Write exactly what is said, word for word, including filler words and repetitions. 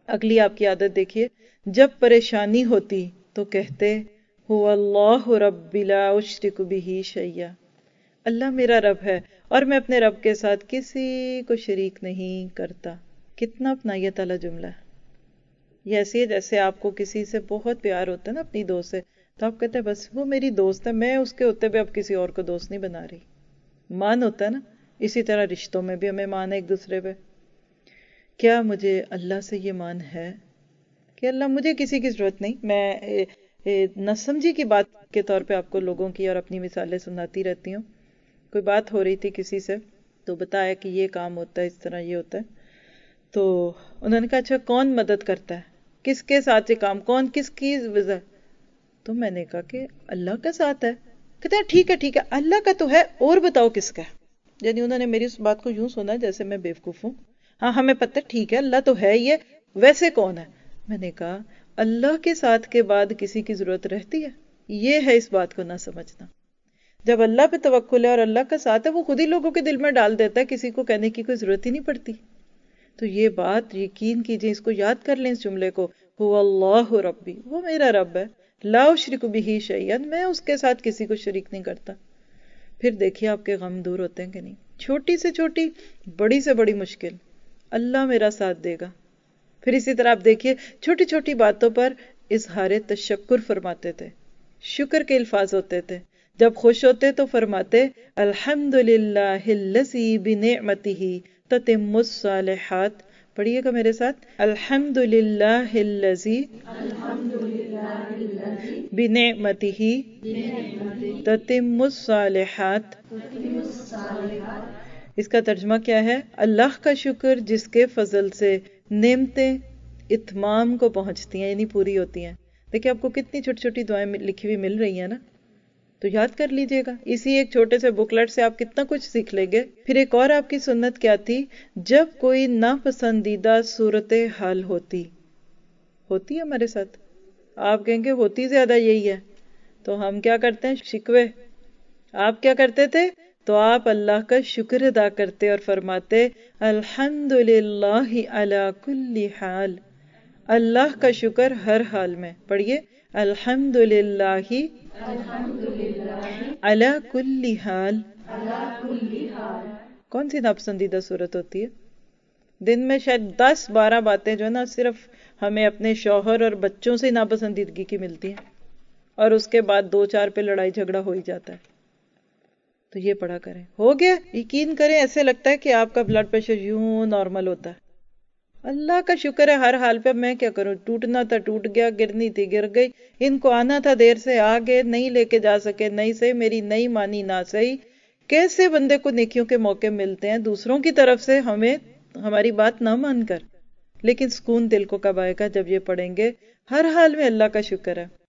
اگلی آپ کی عادت دیکھیے، جب پریشانی ہوتی تو کہتے هو اللہ ربی لا اشرک بہ شیئا، اللہ میرا رب ہے اور میں اپنے رب کے ساتھ کسی کو شریک نہیں کرتا۔ کتنا اپنائیت والا جملہ ہے۔ یہ ایسی ہے جیسے آپ کو کسی سے بہت پیار ہوتا ہے نا، اپنی دوست سے، تو آپ کہتے ہیں بس وہ میری دوست ہے، میں اس کے ہوتے بھی اب کسی اور کو دوست نہیں بنا رہی۔ مان ہوتا ہے نا، اسی طرح رشتوں میں بھی ہمیں مان ہے ایک دوسرے پہ۔ کیا مجھے اللہ سے یہ مان ہے کہ اللہ مجھے کسی کی ضرورت نہیں؟ میں اے، اے، نہ سمجھی کی بات کے طور پہ آپ کو لوگوں کی اور اپنی مثالیں سناتی رہتی ہوں۔ کوئی بات ہو رہی تھی کسی سے، تو بتایا کہ یہ کام ہوتا ہے، اس طرح یہ ہوتا ہے، تو انہوں نے کہا اچھا کون مدد کرتا ہے، کس کے ساتھ یہ کام، کون کس کی وجہ؟ تو میں نے کہا کہ اللہ کا ساتھ ہے۔ کہتے ہیں ٹھیک ہے ٹھیک ہے اللہ کا تو ہے، اور بتاؤ کس کا ہے؟ یعنی انہوں نے میری اس بات کو یوں سنا جیسے میں بیوقوف ہوں۔ ہاں ہمیں پتہ ہے ٹھیک ہے اللہ تو ہے یہ، ویسے کون ہے؟ میں نے کہا اللہ کے ساتھ کے بعد کسی کی ضرورت رہتی ہے؟ یہ ہے اس بات کو نہ سمجھنا۔ جب اللہ پہ توکل ہے اور اللہ کا ساتھ ہے، وہ خود ہی لوگوں کے دل میں ڈال دیتا ہے، کسی کو کہنے کی کوئی ضرورت ہی نہیں پڑتی۔ تو یہ بات یقین کیجئے، اس کو یاد کر لیں اس جملے کو، هو اللہ ربی، وہ میرا رب ہے، لا اشرک بہ شیئا، میں اس کے ساتھ کسی کو شریک نہیں کرتا۔ پھر دیکھیے آپ کے غم دور ہوتے ہیں کہ نہیں؟ چھوٹی سے چھوٹی، بڑی سے بڑی مشکل، اللہ میرا ساتھ دے گا۔ پھر اسی طرح آپ دیکھیے چھوٹی چھوٹی باتوں پر اظہار تشکر فرماتے تھے، شکر کے الفاظ ہوتے تھے۔ جب خوش ہوتے تو فرماتے الحمدللہ الذی بنعمتہ تتم الصالحات۔ پڑھیے گا میرے ساتھ، الحمدللہ الذی بنعمتہ تتم الصالحات۔ اس کا ترجمہ کیا ہے؟ اللہ کا شکر جس کے فضل سے نعمتیں اتمام کو پہنچتی ہیں، یعنی پوری ہوتی ہیں۔ دیکھیں آپ کو کتنی چھوٹی چھوٹی دعائیں لکھی ہوئی مل رہی ہیں نا، تو یاد کر لیجئے گا، اسی ایک چھوٹے سے بکلٹ سے آپ کتنا کچھ سیکھ لیں گے۔ پھر ایک اور آپ کی سنت کیا تھی؟ جب کوئی ناپسندیدہ صورتحال ہوتی ہوتی ہے ہمارے ساتھ، آپ کہیں گے ہوتی زیادہ یہی ہے، تو ہم کیا کرتے ہیں؟ شکوے۔ آپ کیا کرتے تھے؟ تو آپ اللہ کا شکر ادا کرتے اور فرماتے الحمدللہ علی کل حال، اللہ کا شکر ہر حال میں۔ پڑھیے الحمدللہ علی کل حال۔ کون سی ناپسندیدہ صورت ہوتی ہے؟ دن میں شاید دس بارہ باتیں جو ہے نا صرف ہمیں اپنے شوہر اور بچوں سے ناپسندیدگی کی ملتی ہیں، اور اس کے بعد دو چار پہ لڑائی جھگڑا ہو ہی جاتا ہے۔ تو یہ پڑھا کریں، ہو گیا، یقین کریں ایسے لگتا ہے کہ آپ کا بلڈ پریشر یوں نارمل ہوتا ہے۔ اللہ کا شکر ہے ہر حال پہ۔ میں کیا کروں؟ ٹوٹنا تھا ٹوٹ گیا، گرنی تھی گر گئی، ان کو آنا تھا دیر سے آگے، نہیں لے کے جا سکے، نہیں صحیح، میری نہیں مانی نہ صحیح۔ کیسے بندے کو نیکیوں کے موقع ملتے ہیں دوسروں کی طرف سے ہمیں ہماری بات نہ مان کر، لیکن سکون دل کو کب آئے گا؟ جب یہ پڑھیں گے ہر حال میں اللہ کا شکر ہے۔